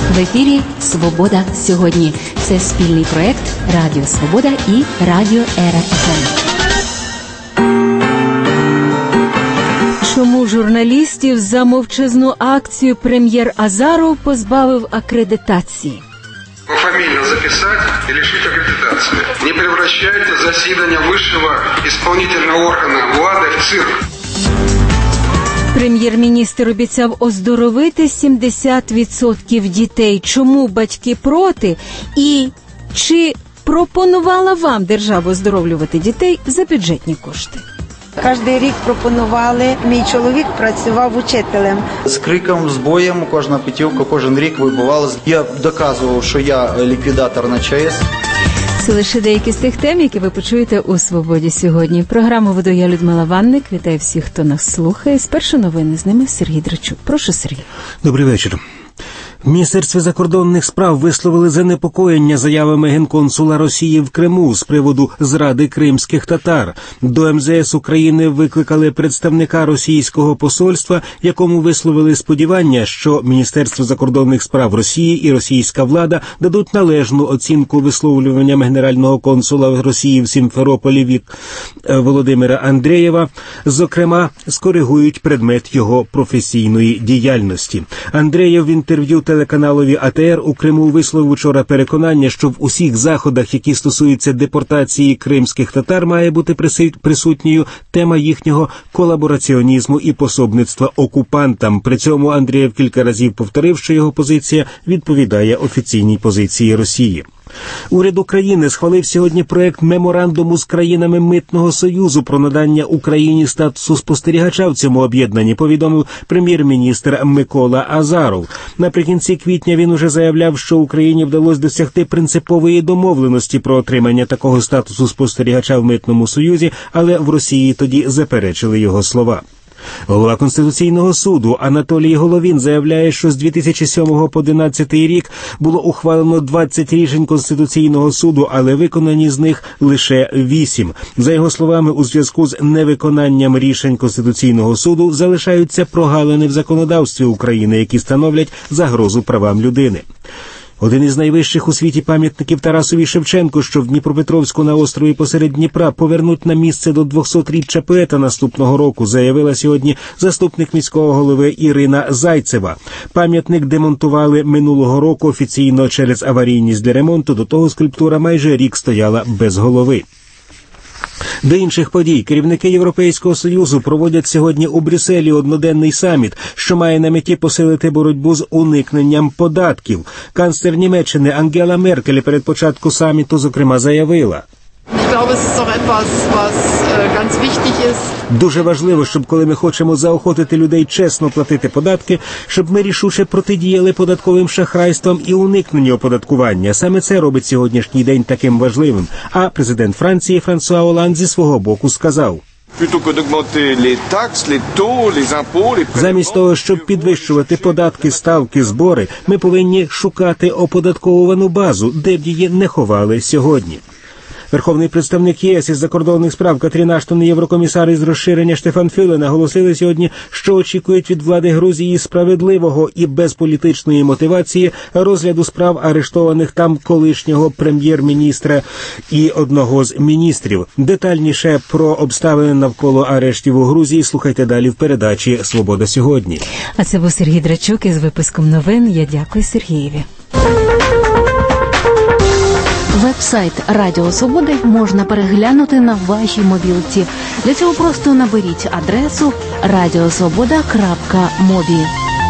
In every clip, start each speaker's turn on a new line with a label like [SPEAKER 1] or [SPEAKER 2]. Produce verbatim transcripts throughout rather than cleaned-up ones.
[SPEAKER 1] В ефірі «Свобода сьогодні». Це спільний проект Радіо Свобода і Радіо ЕРА-ФМ. Чому журналістів за мовчазну акцію прем'єр Азаров позбавив акредитації?
[SPEAKER 2] Пофамильно записать и лишить аккредитации. Не превращайте засідання высшего исполнительного органа влади в цирк.
[SPEAKER 1] Прем'єр-міністр обіцяв оздоровити сімдесят відсотків дітей. Чому батьки проти? І чи пропонувала вам держава оздоровлювати дітей за бюджетні кошти?
[SPEAKER 3] Кожний рік пропонували. Мій чоловік працював учителем.
[SPEAKER 4] З криком, з боєм, кожна путівка, кожен рік вибувала. Я доказував, що я ліквідатор на ЧАЕС.
[SPEAKER 1] Це лише деякі з тих тем, які ви почуєте у «Свободі сьогодні». Програму веду я, Людмила Ванник. Вітаю всіх, хто нас слухає. Спершу новини, з ними Сергій Драчук. Прошу, Сергій.
[SPEAKER 5] Добрий вечір. В Міністерстві закордонних справ висловили занепокоєння заявами генконсула Росії в Криму з приводу зради кримських татар. До ем зе ес України викликали представника російського посольства, якому висловили сподівання, що Міністерство закордонних справ Росії і російська влада дадуть належну оцінку висловлюванням генерального консула Росії в Сімферополі Володимира Андрєєва, зокрема, скоригують предмет його професійної діяльності. Андрєєв в інтерв'ю телеканалові а те ер у Криму висловив вчора переконання, що в усіх заходах, які стосуються депортації кримських татар, має бути присутньою тема їхнього колабораціонізму і пособництва окупантам. При цьому Андрєєв кілька разів повторив, що його позиція відповідає офіційній позиції Росії. Уряд України схвалив сьогодні проект меморандуму з країнами Митного Союзу про надання Україні статусу спостерігача в цьому об'єднанні, повідомив прем'єр-міністр Микола Азаров. Наприкінці квітня він уже заявляв, що Україні вдалося досягти принципової домовленості про отримання такого статусу спостерігача в Митному Союзі, але в Росії тоді заперечили його слова. Голова Конституційного суду Анатолій Головін заявляє, що з дві тисячі сьомого по дві тисячі одинадцятий рік було ухвалено двадцять рішень Конституційного суду, але виконані з них лише вісім. За його словами, у зв'язку з невиконанням рішень Конституційного суду залишаються прогалини в законодавстві України, які становлять загрозу правам людини. Один із найвищих у світі пам'ятників Тарасові Шевченку, що в Дніпропетровську на острові посеред Дніпра, повернуть на місце до двохсотріччя поета наступного року, заявила сьогодні заступник міського голови Ірина Зайцева. Пам'ятник демонтували минулого року офіційно через аварійність для ремонту, до того скульптура майже рік стояла без голови. До інших подій. Керівники Європейського Союзу проводять сьогодні у Брюсселі одноденний саміт, що має на меті посилити боротьбу з уникненням податків. Канцлер Німеччини Ангела Меркель перед початком саміту, зокрема, заявила: дуже важливо, щоб коли ми хочемо заохотити людей чесно платити податки, щоб ми рішуче протидіяли податковим шахрайствам і уникненню оподаткування. Саме це робить сьогоднішній день таким важливим. А президент Франції Франсуа Оланд зі свого боку сказав: замість того, щоб підвищувати податки, ставки, збори, ми повинні шукати оподатковувану базу, де б її не ховали сьогодні. Верховний представник ЄС із закордонних справ Катрін Аштон і єврокомісар із розширення Штефан Фюле наголосили сьогодні, що очікують від влади Грузії справедливого і без політичної мотивації розгляду справ арештованих там колишнього прем'єр-міністра і одного з міністрів. Детальніше про обставини навколо арештів у Грузії слухайте далі в передачі «Свобода сьогодні».
[SPEAKER 1] А це був Сергій Драчук із випуском новин. Я дякую Сергієві.
[SPEAKER 6] Веб-сайт Радіо Свобода можна переглянути на вашій мобілці. Для цього просто наберіть адресу радіосвобода крапка мобі.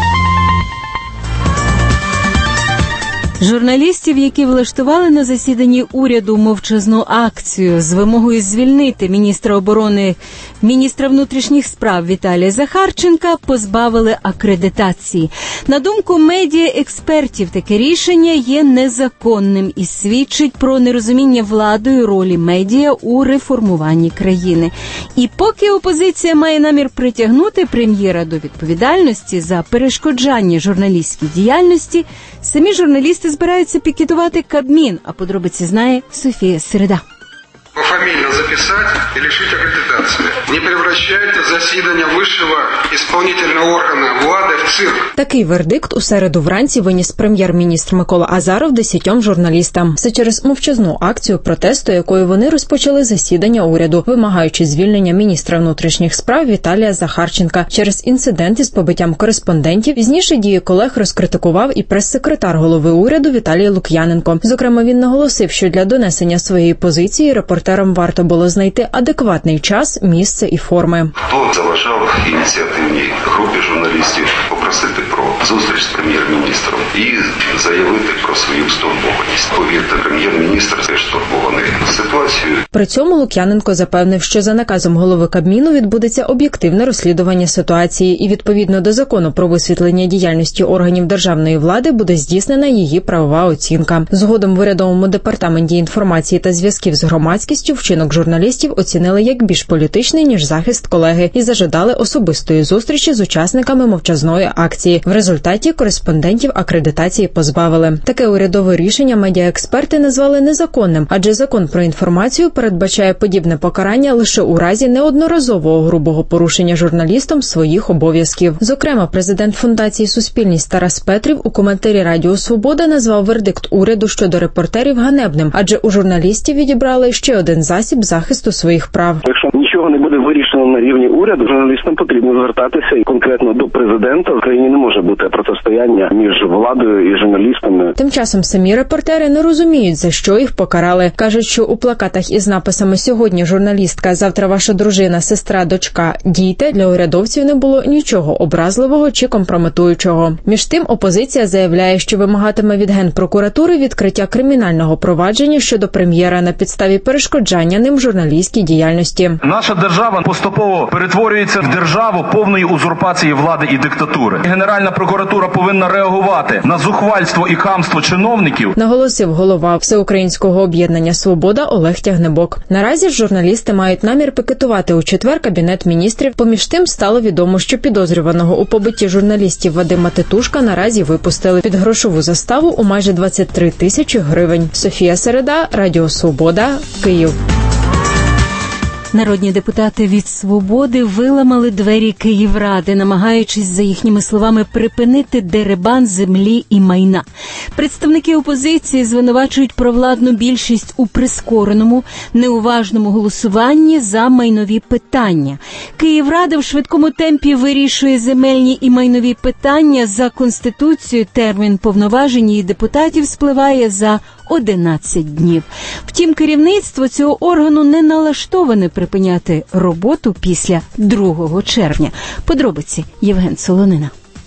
[SPEAKER 1] Журналістів, які влаштували на засіданні уряду мовчазну акцію з вимогою звільнити міністра оборони, міністра внутрішніх справ Віталія Захарченка, позбавили акредитації. На думку медіа-експертів, таке рішення є незаконним і свідчить про нерозуміння владою ролі медіа у реформуванні країни. І поки опозиція має намір притягнути прем'єра до відповідальності за перешкоджання журналістській діяльності, самі журналісти збираються пікетувати Кабмін, а подробиці знає Софія Середа.
[SPEAKER 2] пофамильно записать и лишить аккредитации. Не превращайте заседание высшего исполнительного органа влады в цирк.
[SPEAKER 7] Такий вердикт у середу вранці виніс прем'єр-міністр Микола Азаров десятьом журналістам. Це через мовчазну акцію протесту, якою вони розпочали засідання уряду, вимагаючи звільнення міністра внутрішніх справ Віталія Захарченка через інцидент із побиттям кореспондентів. Пізніше дії колег розкритикував і прес-секретар голови уряду Віталій Лук'яненко. Зокрема, він наголосив, що для донесення своєї позиції репортерам варто було знайти адекватний час, місце і форми.
[SPEAKER 8] Хто заважав ініціативній групі журналістів попросити про зустріч з прем'єр-міністром і заявити про свою стурбованість? Повірте, прем'єр-міністр теж стурбований ситуацією.
[SPEAKER 7] При цьому Лук'яненко запевнив, що за наказом голови Кабміну відбудеться об'єктивне розслідування ситуації і відповідно до закону про висвітлення діяльності органів державної влади буде здійснена її правова оцінка. Згодом в урядовому департаменті інформації та зв'язків з громадськістю вчинок журналістів оцінили як більш політичний, ніж захист колеги, і зажадали особистої зустрічі з учасниками мовчазної акції. В результаті кореспондентів акредитації позбавили. Таке урядове рішення медіаексперти назвали незаконним, адже закон про інформацію передбачає подібне покарання лише у разі неодноразового грубого порушення журналістом своїх обов'язків. Зокрема, президент фундації «Суспільність» Тарас Петрів у коментарі Радіо Свобода назвав вердикт уряду щодо репортерів ганебним, адже у журналістів відібрали ще один засіб захисту своїх прав.
[SPEAKER 9] Якщо нічого не буде вирішено на рівні уряду, журналістам потрібно звертатися і конкретно до президента. В країні не може бути протистояння між владою і журналістами.
[SPEAKER 7] Тим часом самі репортери не розуміють, за що їх покарали. Кажуть, що у плакатах із написами «Сьогодні журналістка, завтра ваша дружина, сестра, дочка, дійте» для урядовців не було нічого образливого чи компрометуючого. Між тим, опозиція заявляє, що вимагатиме від Генпрокуратури відкриття кримінального провадження щодо прем'єра на підставі перешкоджання ним журналістській діяльності.
[SPEAKER 10] Наша держава поступово перетворюється в державу повної узурпації влади і диктатури. Генеральна прокуратура повинна реагувати на зухвальство і хамство чиновників,
[SPEAKER 7] наголосив голова Всеукраїнського об'єднання «Свобода» Олег Тягнебок. Наразі ж журналісти мають намір пікетувати у четвер Кабінет міністрів. Поміж тим стало відомо, що підозрюваного у побитті журналістів Вадима Титушка наразі випустили під грошову заставу у майже двадцять три тисячі гривень. Софія Середа, Радіо Свобода, Київ.
[SPEAKER 1] Народні депутати від «Свободи» виламали двері Київради, намагаючись, за їхніми словами, припинити дерибан землі і майна. Представники опозиції звинувачують провладну більшість у прискореному, неуважному голосуванні за майнові питання. Київрада в швидкому темпі вирішує земельні і майнові питання. За Конституцією термін повноважень її депутатів спливає за одинадцять днів. Втім, керівництво цього органу не налаштоване припиняти роботу після другого червня. Подробиці Євген Солонина.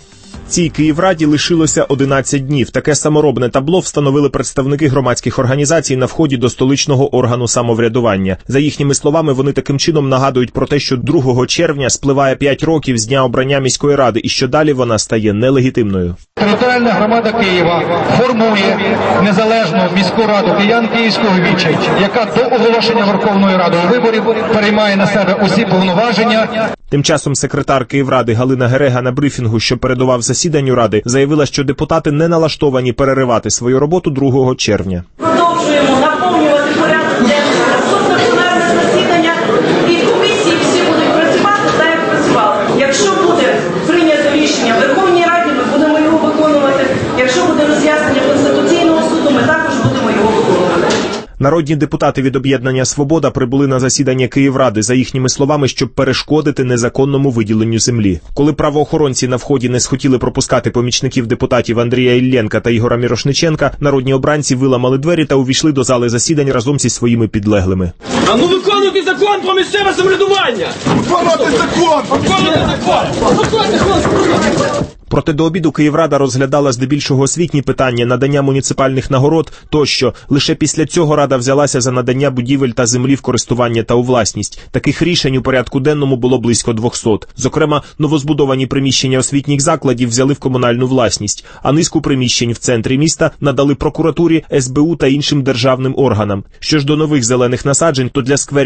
[SPEAKER 11] Цій Київраді лишилося одинадцять днів. Таке саморобне табло встановили представники громадських організацій на вході до столичного органу самоврядування. За їхніми словами, вони таким чином нагадують про те, що другого червня спливає п'ять років з дня обрання міської ради і що далі вона стає нелегітимною.
[SPEAKER 12] Територіальна громада Києва формує незалежну міську раду киян Київського віча, яка до оголошення Верховної Ради виборів переймає на себе усі повноваження.
[SPEAKER 11] Тим часом секретар Київради Галина Герега на брифінгу, що передував засіданню Ради, заявила, що депутати не налаштовані переривати свою роботу другого червня.
[SPEAKER 13] Продовжуємо наповнювати порядок денний наступне пленарне засідання, і комісії всі будуть працювати так, як працювали. Якщо буде прийнято рішення в Верховній Раді, ми будемо його виконувати. Якщо буде роз'яснення Конституційного суду, ми також будемо його виконувати.
[SPEAKER 11] Народні депутати від об'єднання «Свобода» прибули на засідання Київради, за їхніми словами, щоб перешкодити незаконному виділенню землі. Коли правоохоронці на вході не схотіли пропускати помічників депутатів Андрія Іллєнка та Ігора Мірошниченка, народні обранці виламали двері та увійшли до зали засідань разом зі своїми підлеглими.
[SPEAKER 14] А ну виконуйте закон про місцеве самоврядування! Виконуйте закон! Виконуйте закон! Виконуйте закон!
[SPEAKER 11] Проте до обіду Київрада розглядала здебільшого освітні питання, надання муніципальних нагород тощо. Лише після цього Рада взялася за надання будівель та землі в користування та у власність. Таких рішень у порядку денному було близько двохсот. Зокрема, новозбудовані приміщення освітніх закладів взяли в комунальну власність, а низку приміщень в центрі міста надали прокуратурі, ес бе у та іншим державним органам. Що ж до нових зелених насаджень, то для скверів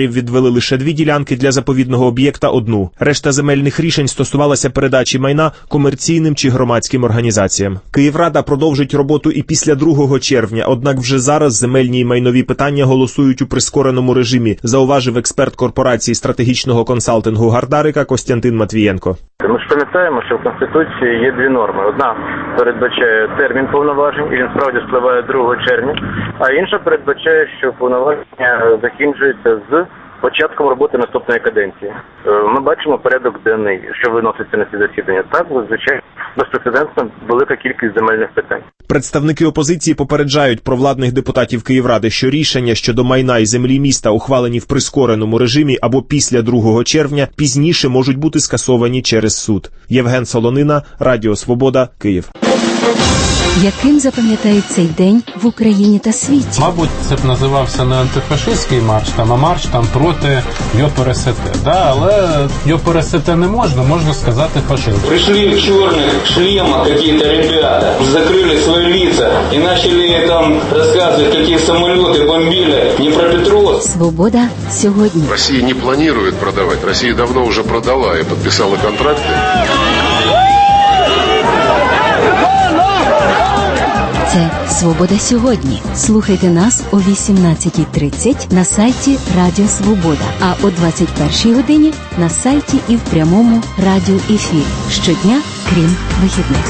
[SPEAKER 11] районів відвели лише дві ділянки, для заповідного об'єкта – одну. Решта земельних рішень стосувалася передачі майна комерційним чи громадським організаціям. Київрада продовжить роботу і після другого червня, однак вже зараз земельні і майнові питання голосують у прискореному режимі, зауважив експерт корпорації стратегічного консалтингу Гардарика Костянтин Матвієнко.
[SPEAKER 15] Ми ж пам'ятаємо, що в Конституції є дві норми. Одна передбачає термін повноважень, і він справді спливає другого червня, а інша передбачає, що повноваження закінчується з початком роботи наступної каденції. Ми бачимо порядок денний, що виноситься на ці засідання. Так, звичайно, безпрецедентно велика кількість земельних питань.
[SPEAKER 11] Представники опозиції попереджають провладних депутатів Київради, що рішення щодо майна і землі міста, ухвалені в прискореному режимі або після другого червня, пізніше можуть бути скасовані через суд. Євген Солонина, Радіо Свобода, Київ.
[SPEAKER 1] Яким запам'ятають цей день в Україні та світі?
[SPEAKER 16] Мабуть, це б називався не антифашистський марш, там, а марш там проти ЙОПРСТ. Да? Але ЙОПРСТ не можна, можна сказати фашизм.
[SPEAKER 17] Пришли в черных шлемах какие-то ребята, закрыли свои лица и начали там рассказывать, какие самолеты бомбили Днепропетровск.
[SPEAKER 1] Свобода сьогодні.
[SPEAKER 18] Россия не планирует продавать. Россия давно уже продала и подписала контракты.
[SPEAKER 1] Це «Свобода сьогодні». Слухайте нас о вісімнадцятій тридцять на сайті Радіо Свобода, а о двадцять першій годині на сайті і в прямому радіоефірі. Щодня, крім вихідних.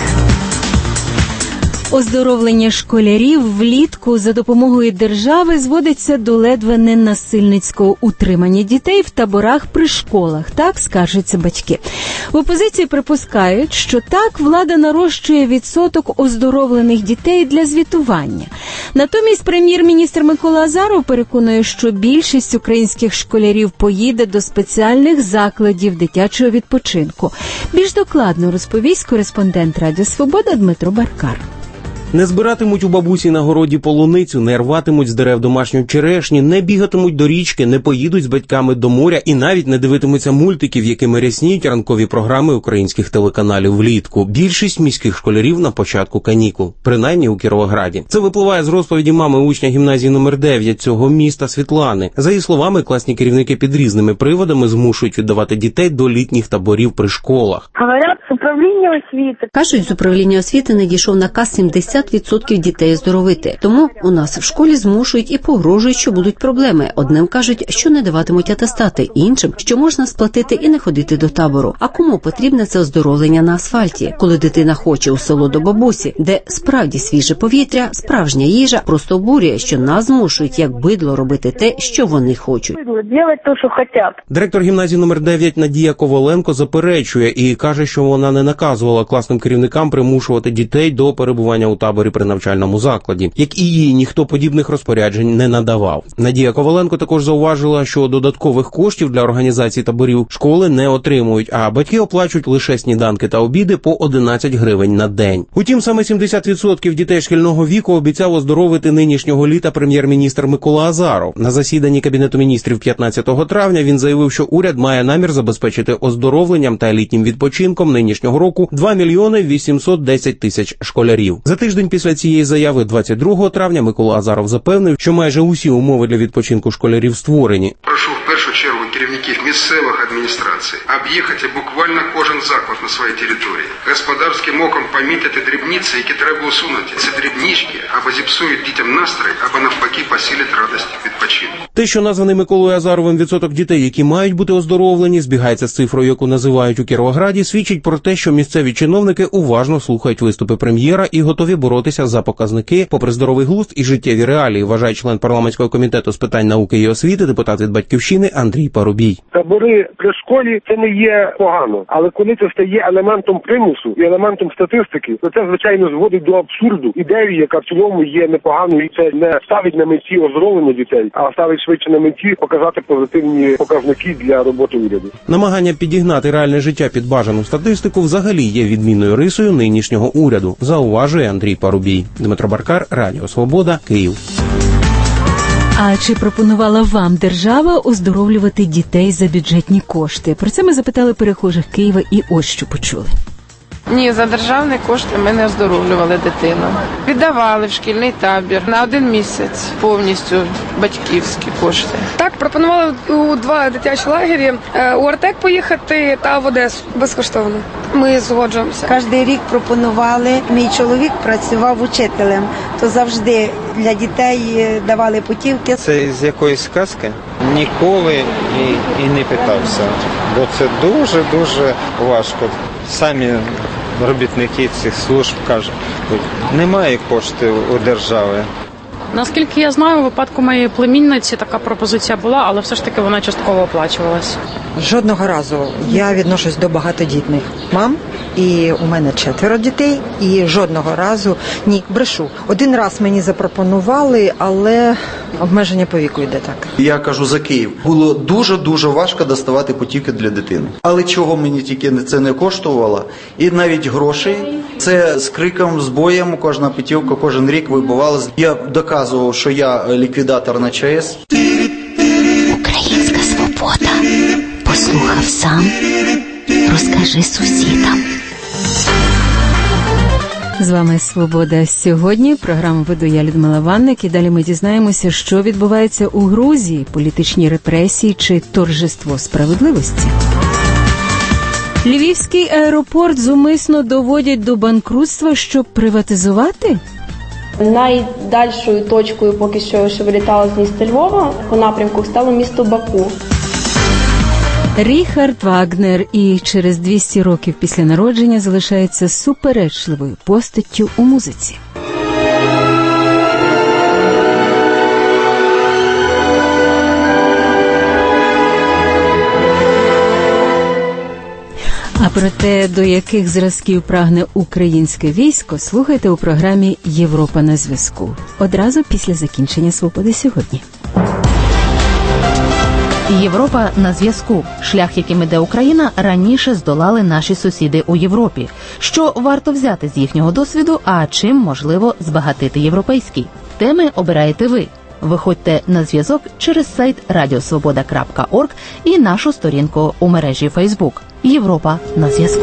[SPEAKER 1] Оздоровлення школярів влітку за допомогою держави зводиться до ледве не насильницького утримання дітей в таборах при школах, так скаржаться батьки. В опозиції припускають, що так влада нарощує відсоток оздоровлених дітей для звітування. Натомість прем'єр-міністр Микола Азаров переконує, що більшість українських школярів поїде до спеціальних закладів дитячого відпочинку. Більш докладно розповість кореспондент Радіо Свобода Дмитро Баркар.
[SPEAKER 19] Не збиратимуть у бабусі на городі полуницю, не рватимуть з дерев домашню черешню, не бігатимуть до річки, не поїдуть з батьками до моря і навіть не дивитимуться мультиків, якими рясніють ранкові програми українських телеканалів влітку. Більшість міських школярів на початку канікул, принаймні у Кіровограді. Це випливає з розповіді мами учня гімназії номер дев'ять цього міста Світлани. За її словами, класні керівники під різними приводами змушують віддавати дітей до літніх таборів при школах.
[SPEAKER 20] Говорять, з управління освіти. Кажуть, з управління освіти надійшов наказ сімдесят відсотків дітей оздоровити. Тому у нас в школі змушують і погрожують, що будуть проблеми. Одним кажуть, що не даватимуть атестати, іншим, що можна сплатити і не ходити до табору. А кому потрібне це оздоровлення на асфальті? Коли дитина хоче у село до бабусі, де справді свіже повітря, справжня їжа, просто обурює, що нас змушують як бидло робити те, що вони хочуть.
[SPEAKER 19] Делать то, що хочуть. Директор гімназії номер дев'ять Надія Коваленко заперечує і каже, що вона не наказувала класним керівникам примушувати дітей до перебування у таборі при навчальному закладі. Як і їй, ніхто подібних розпоряджень не надавав. Надія Коваленко також зауважила, що додаткових коштів для організації таборів школи не отримують, а батьки оплачують лише сніданки та обіди по одинадцять гривень на день. Утім, саме сімдесят відсотків дітей шкільного віку обіцяв оздоровити нинішнього літа прем'єр-міністр Микола Азаров. На засіданні Кабінету міністрів п'ятнадцятого травня він заявив, що уряд має намір забезпечити оздоровленням та літнім відпочинком нинішнього року два мільйони вісімсот десять тисяч школярів. За тиждень після цієї заяви, двадцять другого травня, Микола Азаров запевнив, що майже усі умови для відпочинку школярів створені.
[SPEAKER 2] Прошу в першу чергу керівників місцевих адміністрацій об'їхати буквально кожен заклад на своїй території. Господарським оком помітити дрібниці, які треба усунути. Ці дрібнички або зіпсують дітям настрій, або навпаки посилять радість відпочинку.
[SPEAKER 19] Те, що названий Миколою Азаровим відсоток дітей, які мають бути оздоровлені, збігається з цифрою, яку називають у Кіровограді, свідчить про те, що місцеві чиновники уважно слухають виступи прем'єра і готові боротися за показники, попри здоровий глузд і життєві реалії, вважає член парламентського комітету з питань науки і освіти, депутат від «Батьківщини» Андрій Парубій.
[SPEAKER 21] Табори при школі – це не є погано, але коли це стає елементом примусу і елементом статистики, то це, звичайно, зводить до абсурду ідею, яка в цілому є непоганою, і це не ставить на меті оздоровлення дітей, а ставить швидше на меті показати позитивні показники для роботи уряду.
[SPEAKER 19] Намагання підігнати реальне життя під бажану статистику взагалі є відмінною рисою нинішнього уряду, зауважує Андрій Парубій. Дмитро Баркар, Радіо Свобода, Київ.
[SPEAKER 1] А чи пропонувала вам держава оздоровлювати дітей за бюджетні кошти? Про це ми запитали перехожих Києва і ось що почули.
[SPEAKER 3] Ні, за державні кошти ми не оздоровлювали дитину. Віддавали в шкільний табір на один місяць повністю батьківські кошти.
[SPEAKER 22] Так, пропонували у два дитячі лагері у Артек поїхати та в Одесу безкоштовно. Ми згоджуємося.
[SPEAKER 23] Кожний рік пропонували. Мій чоловік працював учителем, то завжди для дітей давали путівки.
[SPEAKER 24] Це з якоїсь сказки? Ніколи і, і не питався, бо це дуже-дуже важко. Самі робітники цих служб кажуть, немає коштів у держави.
[SPEAKER 25] Наскільки я знаю, у випадку моєї племінниці така пропозиція була, але все ж таки вона частково оплачувалась.
[SPEAKER 26] Жодного разу. Я відношусь до багатодітних мам, і у мене четверо дітей, і жодного разу, ні, брешу. Один раз мені запропонували, але обмеження по віку йде так.
[SPEAKER 4] Я кажу за Київ. Було дуже-дуже важко доставати путівки для дитини. Але чого мені тільки це не коштувало, і навіть грошей, це з криком, з боєм, кожна путівка, кожен рік вибивалась. Я доказував, що я ліквідатор на ЧАЕС.
[SPEAKER 27] Українська свобода. Послухав сам, розкажи сусідам.
[SPEAKER 1] З вами «Свобода сьогодні». Програму веду я, Людмила Ванник. І далі ми дізнаємося, що відбувається у Грузії. Політичні репресії чи торжество справедливості. Львівський аеропорт зумисно доводять до банкрутства, щоб приватизувати?
[SPEAKER 28] Найдальшою точкою поки що, що вилітало з міста Львова по напрямку, стало місто Баку.
[SPEAKER 1] Ріхард Вагнер і через двісті років після народження залишається суперечливою постаттю у музиці. А про те, до яких зразків прагне українське військо, слухайте у програмі «Європа на зв'язку». Одразу після закінчення «Свободи сьогодні».
[SPEAKER 6] Європа на зв'язку. Шлях, яким іде Україна, раніше здолали наші сусіди у Європі. Що варто взяти з їхнього досвіду, а чим можливо збагатити європейський? Теми обираєте ви. Виходьте на зв'язок через сайт радіосвобода крапка орг і нашу сторінку у мережі Фейсбук. Європа на зв'язку.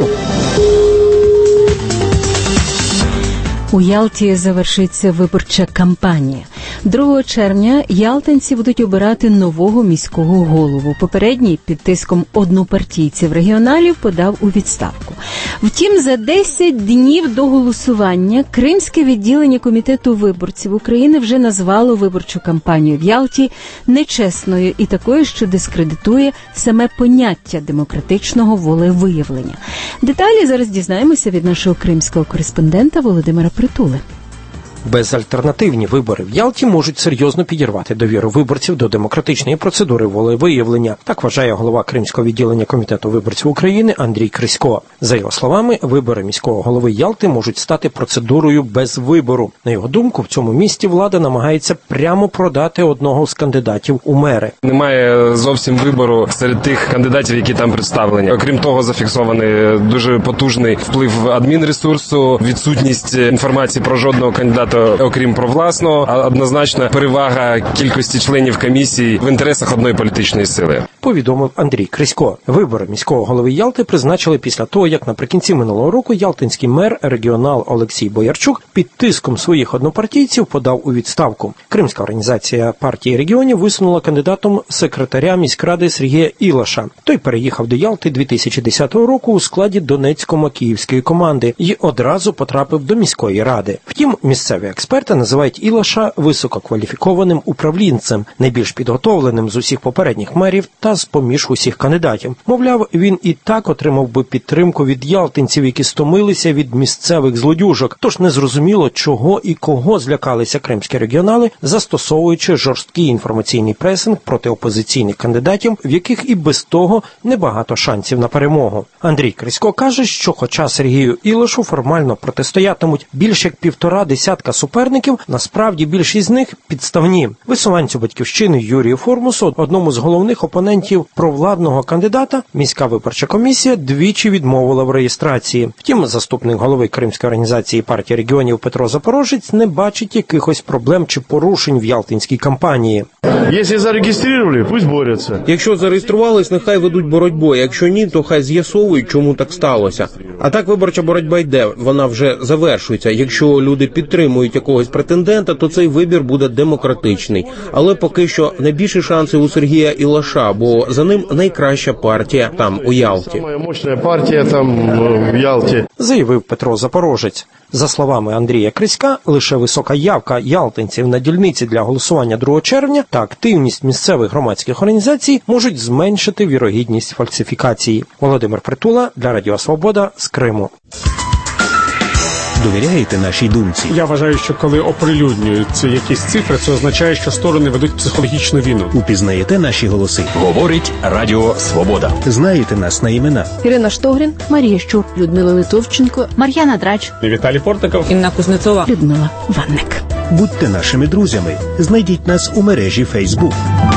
[SPEAKER 1] У Ялті завершиться виборча кампанія. другого червня ялтинці будуть обирати нового міського голову. Попередній під тиском однопартійців регіоналів подав у відставку. Втім, за десять днів до голосування Кримське відділення Комітету виборців України вже назвало виборчу кампанію в Ялті нечесною і такою, що дискредитує саме поняття демократичного волевиявлення. Деталі зараз дізнаємося від нашого кримського кореспондента Володимира Притули.
[SPEAKER 29] Безальтернативні вибори в Ялті можуть серйозно підірвати довіру виборців до демократичної процедури волевиявлення. Так вважає голова Кримського відділення Комітету виборців України Андрій Крисько. За його словами, вибори міського голови Ялти можуть стати процедурою без вибору. На його думку, в цьому місті влада намагається прямо продати одного з кандидатів у мери.
[SPEAKER 30] Немає зовсім вибору серед тих кандидатів, які там представлені. Окрім того, зафіксований дуже потужний вплив адмінресурсу, відсутність інформації про жодного кандидата, окрім про власного, однозначно перевага кількості членів комісії в інтересах одної політичної сили.
[SPEAKER 29] Повідомив Андрій Крисько. Вибори міського голови Ялти призначили після того, як наприкінці минулого року ялтинський мер, регіонал Олексій Боярчук, під тиском своїх однопартійців подав у відставку. Кримська організація партії регіонів висунула кандидатом секретаря міськради Сергія Ілаша. Той переїхав до Ялти дві тисячі десятого року у складі Донецько-Макіївської команди і одразу потрапив до міської ради. Втім, місцеві експерти називають Ілаша висококваліфікованим управлінцем, найбільш підготовленим з усіх попередніх мерів та з-поміж усіх кандидатів. Мовляв, він і так отримав би підтримку від ялтинців, які стомилися від місцевих злодюжок. Тож незрозуміло, чого і кого злякалися кримські регіонали, застосовуючи жорсткий інформаційний пресинг проти опозиційних кандидатів, в яких і без того небагато шансів на перемогу. Андрій Крисько каже, що хоча Сергію Ілашу формально протистоятимуть більш як півтора десятка десятка суперників, насправді більшість з них підставні. Висуванцю Батьківщини Юрію Формусу, одному з головних опонентів провладного кандидата, міська виборча комісія двічі відмовила в реєстрації. Втім, заступник голови Кримської організації партії регіонів Петро Запорожець не бачить якихось проблем чи порушень в ялтинській кампанії.
[SPEAKER 5] Якщо зареєстрували, пусть борються.
[SPEAKER 19] Якщо зареєструвались, нехай ведуть боротьбу. Якщо ні, то хай з'ясовують, чому так сталося. А так виборча боротьба йде, вона вже завершується. Якщо люди підтримують якогось претендента, то цей вибір буде демократичний. Але поки що найбільші шанси у Сергія Ілаша, бо за ним найкраща партія там, у Ялті.
[SPEAKER 5] Самая мощная партія там, в Ялті.
[SPEAKER 29] Заявив Петро Запорожець. За словами Андрія Криська, лише висока явка ялтинців на дільниці для голосування другого червня та активність місцевих громадських організацій можуть зменшити вірогідність фальсифікації. Володимир Притула для Радіо Свобода з Криму.
[SPEAKER 7] Довіряєте нашій думці?
[SPEAKER 8] Я вважаю, що коли оприлюднюються якісь цифри, це означає, що сторони ведуть психологічну війну.
[SPEAKER 7] Упізнаєте наші голоси? Говорить Радіо Свобода. Знаєте нас на імена?
[SPEAKER 9] Ірина Штогрін, Марія Щур, Людмила Литовченко, Мар'яна Драч,
[SPEAKER 8] Віталій Портников,
[SPEAKER 9] Інна Кузнецова, Людмила Ванник.
[SPEAKER 7] Будьте нашими друзями. Знайдіть нас у мережі Фейсбук.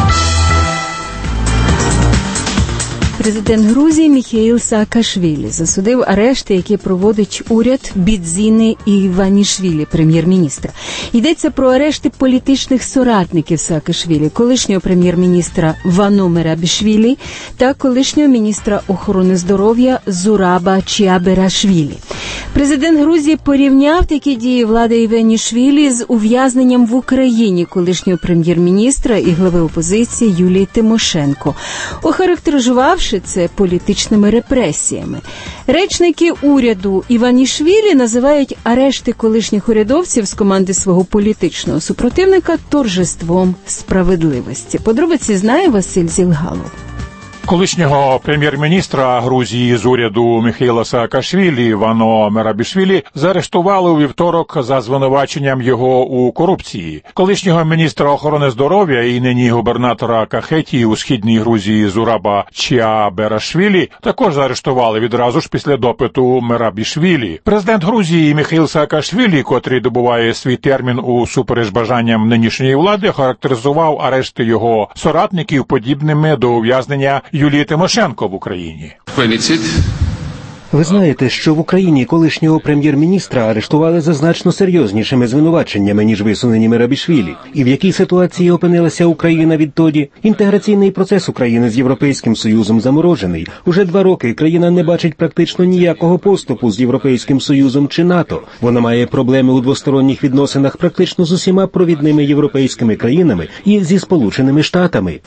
[SPEAKER 1] Президент Грузії Міхеїл Саакашвілі засудив арешти, які проводить уряд Бідзіни Іванішвілі, прем'єр-міністра. Йдеться про арешти політичних соратників Саакашвілі, колишнього прем'єр-міністра Вано Мерабішвілі та колишнього міністра охорони здоров'я Зураба Чіаберашвілі. Президент Грузії порівняв такі дії влади Іванішвілі з ув'язненням в Україні колишнього прем'єр-міністра і глави опозиції Юлії Тимошенко, охарактеризувавши це політичними репресіями. Речники уряду Іванішвілі називають арешти колишніх урядовців з команди свого політичного супротивника торжеством справедливості. Подробиці знає Василь Зілгалов.
[SPEAKER 10] Колишнього прем'єр-міністра Грузії з уряду Міхеїла Саакашвілі Вано Мерабішвілі заарештували у вівторок за звинуваченням його у корупції. Колишнього міністра охорони здоров'я і нині губернатора Кахетії у східній Грузії Зураба Чіаберашвілі також заарештували відразу ж після допиту Мерабішвілі. Президент Грузії Міхеїл Саакашвілі, котрий добуває свій термін усупереч бажанням нинішньої влади, характеризував арешти його соратників подібними до ув'язнення Юлії Тимошенко в Україні.
[SPEAKER 7] Ви знаєте, що в Україні колишнього прем'єр-міністра арештували за значно серйознішими звинуваченнями, ніж висунені Мерабішвілі. І в якій ситуації опинилася Україна відтоді? Інтеграційний процес України з Європейським Союзом заморожений. Уже два роки країна не бачить практично ніякого поступу з Європейським Союзом чи НАТО. Вона має проблеми у двосторонніх відносинах практично з усіма провідними європейськими країнами і зі Сполученими Штатами.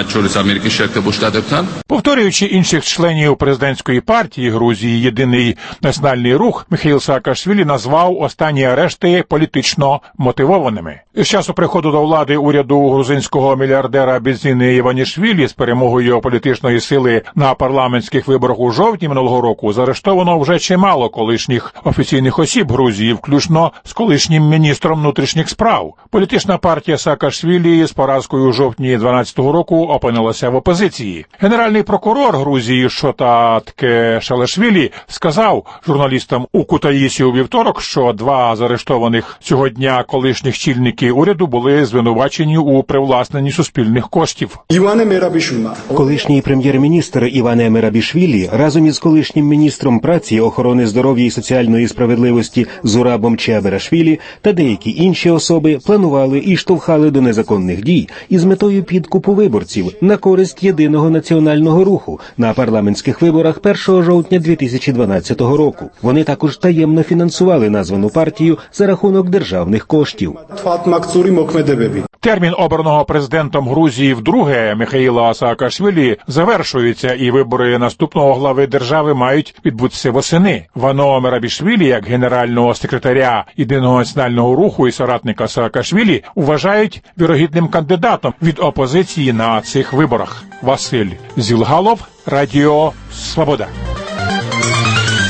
[SPEAKER 10] Повторюючи інших членів президентської партії Грузії, Єдиний національний рух, Міхеїл Саакашвілі назвав останні арешти політично мотивованими. З часу приходу до влади уряду грузинського мільярдера Бідзіни Іванішвілі з перемогою його політичної сили на парламентських виборах у жовтні минулого року заарештовано вже чимало колишніх офіційних осіб Грузії, включно з колишнім міністром внутрішніх справ. Політична партія Саакашвілі з поразкою у жовтні дванадцятого року опинилася в опозиції. Генеральний прокурор Грузії Шотатке Шалашвілі сказав журналістам у Кутаїсі у вівторок, що два заарештованих цього дня колишніх чільників уряду були звинувачені у привласненні суспільних коштів.
[SPEAKER 7] Колишній прем'єр-міністр Іване Мерабішвілі разом із колишнім міністром праці, охорони здоров'я і соціальної справедливості Зурабом Чіаберашвілі та деякі інші особи планували і штовхали до незаконних дій із метою підкупу виборців на користь єдиного національного руху на парламентських виборах першого жовтня дві тисячі дванадцятого року. Вони також таємно фінансували названу партію за рахунок державних коштів.
[SPEAKER 10] Термін обраного президентом Грузії вдруге Міхеїла Саакашвілі завершується, і вибори наступного глави держави мають відбутися восени. Вано Мерабішвілі, як генерального секретаря Єдиного національного руху і соратника Саакашвілі, вважають вірогідним кандидатом від опозиції на цих виборах. Василь Зілгалов, Радіо Свобода.
[SPEAKER 1] У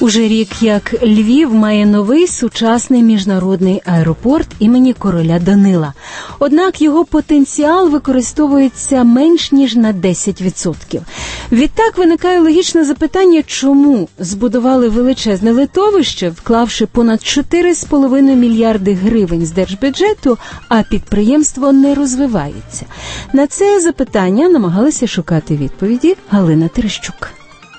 [SPEAKER 1] Уже рік як Львів має новий сучасний міжнародний аеропорт імені короля Данила. Однак його потенціал використовується менш ніж на десять відсотків. Відтак виникає логічне запитання, чому збудували величезне литовище, вклавши понад чотири з половиною мільярди гривень з держбюджету, а підприємство не розвивається. На це запитання намагалася шукати відповіді Галина Терещук.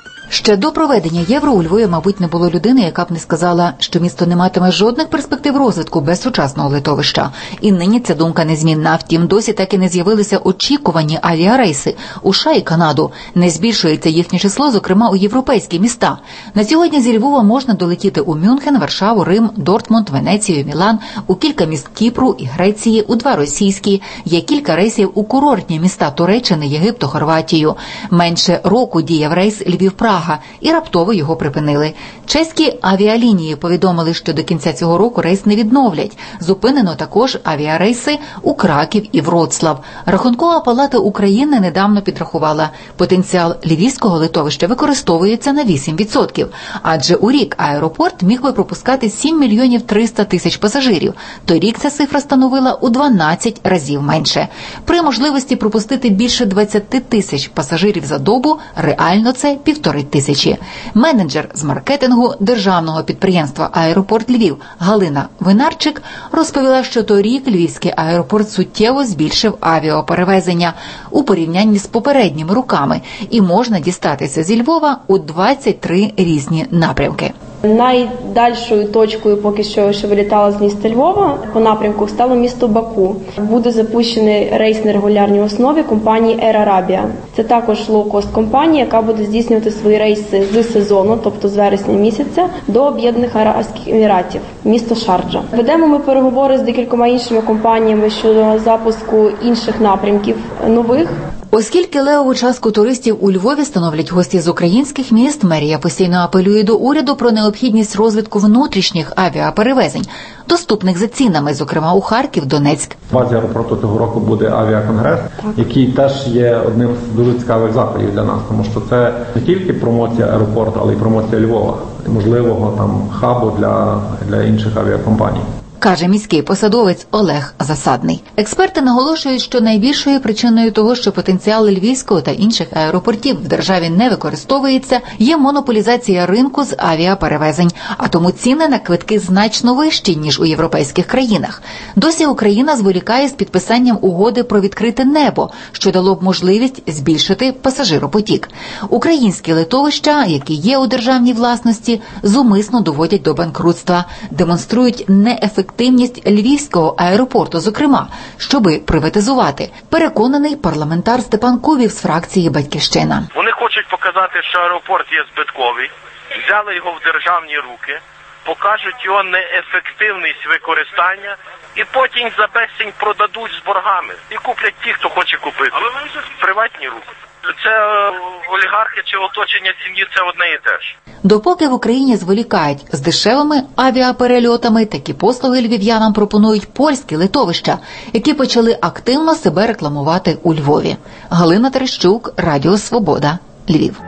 [SPEAKER 2] Ще до проведення Євро у Львові, мабуть, не було людини, яка б не сказала, що місто не матиме жодних перспектив розвитку без сучасного литовища. І нині ця думка незмінна. Втім, досі так і не з'явилися очікувані авіарейси у США і Канаду. Не збільшується їхнє число, зокрема у європейські міста. На сьогодні зі Львова можна долетіти у Мюнхен, Варшаву, Рим, Дортмунд, Венецію, Мілан, у кілька міст Кіпру і Греції, у два російські. Є кілька рейсів у курортні міста Туреччини, Єгипту, Хорватію. Менше року діяв рейс Львів-Прага. І раптово його припинили. Чеські авіалінії повідомили, що до кінця цього року рейс не відновлять. Зупинено також авіарейси у Краків і Вроцлав. Рахункова палата України недавно підрахувала, потенціал львівського литовища використовується на вісім відсотків. Адже у рік аеропорт міг би пропускати сім мільйонів триста тисяч пасажирів. Торік ця цифра становила у дванадцять разів менше. При можливості пропустити більше двадцять тисяч пасажирів за добу, реально це півтори тисячі. Менеджер з маркетингу державного підприємства «Аеропорт Львів» Галина Винарчик розповіла, що торік львівський аеропорт суттєво збільшив авіаперевезення у порівнянні з попередніми роками і можна дістатися зі Львова у двадцять три різні напрямки.
[SPEAKER 28] Найдальшою точкою поки що, що вилітала з міста Львова по напрямку, стало місто Баку. Буде запущений рейс на регулярній основі компанії Air Arabia. Це також лоукост компанія, яка буде здійснювати свої рейси з сезону, тобто з вересня місяця, до Об'єднаних Арабських Еміратів, місто Шарджа. Ведемо ми переговори з декількома іншими компаніями щодо запуску інших напрямків нових.
[SPEAKER 2] Оскільки левову частку туристів у Львові становлять гості з українських міст, мерія постійно апелює до уряду про необхідність розвитку внутрішніх авіаперевезень, доступних за цінами, зокрема у Харків, Донецьк.
[SPEAKER 11] В базі аеропорту того року буде авіаконгрес, який теж є одним з дуже цікавих заходів для нас, тому що це не тільки промоція аеропорту, але й промоція Львова, можливого там хабу для, для інших авіакомпаній.
[SPEAKER 2] Каже міський посадовець Олег Засадний. Експерти наголошують, що найбільшою причиною того, що потенціал львівського та інших аеропортів в державі не використовується, є монополізація ринку з авіаперевезень, а тому ціни на квитки значно вищі, ніж у європейських країнах. Досі Україна зволікає з підписанням угоди про відкрите небо, що дало б можливість збільшити пасажиропотік. Українські литовища, які є у державній власності, зумисно доводять до банкрутства, демонструють неефективність ефективність львівського аеропорту, зокрема, щоби приватизувати. Переконаний парламентар Степан Кубів з фракції «Батьківщина».
[SPEAKER 12] Вони хочуть показати, що аеропорт є збитковий, взяли його в державні руки, покажуть його неефективність використання і потім за безцінь продадуть з боргами. І куплять ті, хто хоче купити. Приватні руки. Це олігархи чи оточення сім'ї – це одне і те ж.
[SPEAKER 2] Допоки в Україні зволікають з дешевими авіаперельотами, такі послуги львів'янам пропонують польські литовища, які почали активно себе рекламувати у Львові. Галина Терещук, Радіо Свобода, Львів.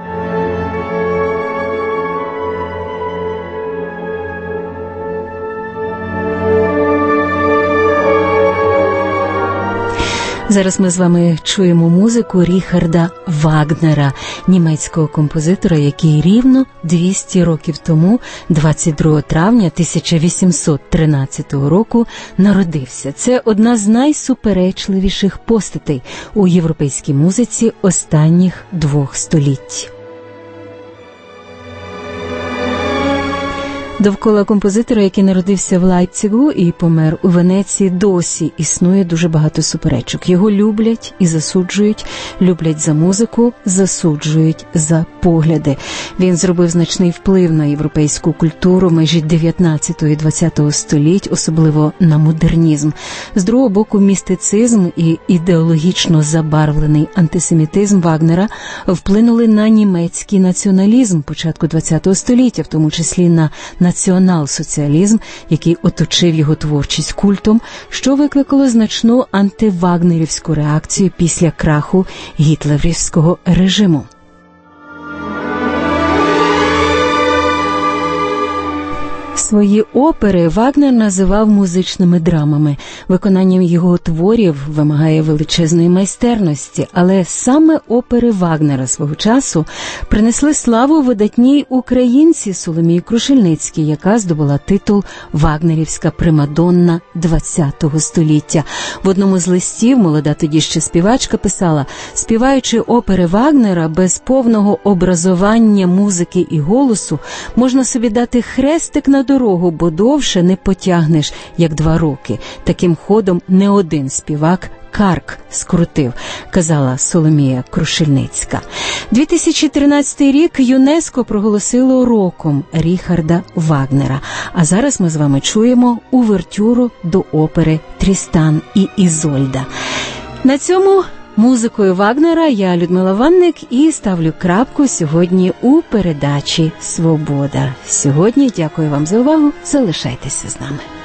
[SPEAKER 1] Зараз ми з вами чуємо музику Ріхарда Вагнера, німецького композитора, який рівно двісті років тому, двадцять другого травня тисяча вісімсот тринадцятого року, народився. Це одна з найсуперечливіших постатей у європейській музиці останніх двох століть. Довкола композитора, який народився в Лейпцигу і помер у Венеції, досі існує дуже багато суперечок. Його люблять і засуджують, люблять за музику, засуджують за погляди. Він зробив значний вплив на європейську культуру межі дев'ятнадцятого і двадцятого століть, особливо на модернізм. З другого боку, містицизм і ідеологічно забарвлений антисемітизм Вагнера вплинули на німецький націоналізм початку двадцятого століття, в тому числі на націонал-соціалізм, який оточив його творчість культом, що викликало значну антивагнерівську реакцію після краху гітлерівського режиму. Свої опери Вагнер називав музичними драмами. Виконанням його творів вимагає величезної майстерності, але саме опери Вагнера свого часу принесли славу видатній українці Соломії Крушельницькій, яка здобула титул «Вагнерівська примадонна ХХ століття». В одному з листів молода тоді ще співачка писала: «Співаючи опери Вагнера без повного образування музики і голосу, можна собі дати хрестик на дорогу, бо довше не потягнеш, як два роки. Таким ходом не один співак карк скрутив», казала Соломія Крушельницька. дві тисячі тринадцятий рік ЮНЕСКО проголосило роком Ріхарда Вагнера. А зараз ми з вами чуємо увертюру до опери «Трістан і Ізольда». На цьому музикою Вагнера я, Людмила Ванник, і ставлю крапку сьогодні у передачі «Свобода». Сьогодні дякую вам за увагу. Залишайтеся з нами.